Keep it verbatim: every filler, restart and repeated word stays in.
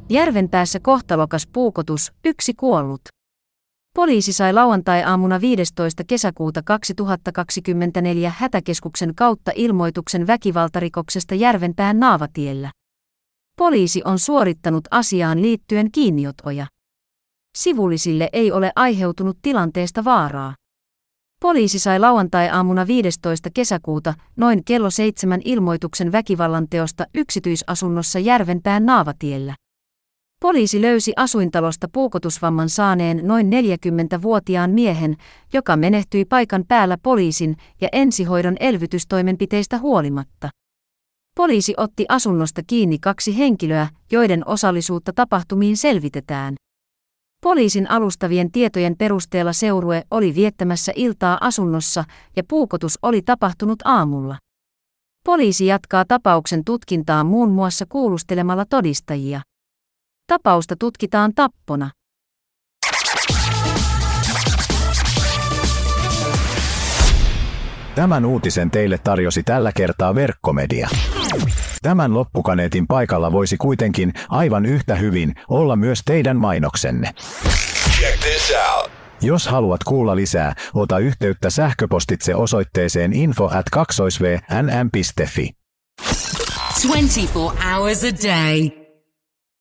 Järvenpäässä kohtalokas puukotus, yksi kuollut. Poliisi sai lauantai-aamuna viidestoista kesäkuuta kaksituhattakaksikymmentäneljä hätäkeskuksen kautta ilmoituksen väkivaltarikoksesta Järvenpään Naavatiellä. Poliisi on suorittanut asiaan liittyen kiinniotoja. Sivullisille ei ole aiheutunut tilanteesta vaaraa. Poliisi sai lauantai-aamuna viidestoista kesäkuuta noin kello seitsemän ilmoituksen väkivallanteosta yksityisasunnossa Järvenpään Naavatiellä. Poliisi löysi asuintalosta puukotusvamman saaneen noin neljäkymmentävuotiaan miehen, joka menehtyi paikan päällä poliisin ja ensihoidon elvytystoimenpiteistä huolimatta. Poliisi otti asunnosta kiinni kaksi henkilöä, joiden osallisuutta tapahtumiin selvitetään. Poliisin alustavien tietojen perusteella seurue oli viettämässä iltaa asunnossa ja puukotus oli tapahtunut aamulla. Poliisi jatkaa tapauksen tutkintaa muun muassa kuulustelemalla todistajia. Tapausta tutkitaan tappona. Tämän uutisen teille tarjosi tällä kertaa Verkkomedia. Tämän loppukaneetin paikalla voisi kuitenkin aivan yhtä hyvin olla myös teidän mainoksenne. Check this out. Jos haluat kuulla lisää, ota yhteyttä sähköpostitse osoitteeseen info at kaksoisv n m piste f i. twenty-four hours a day.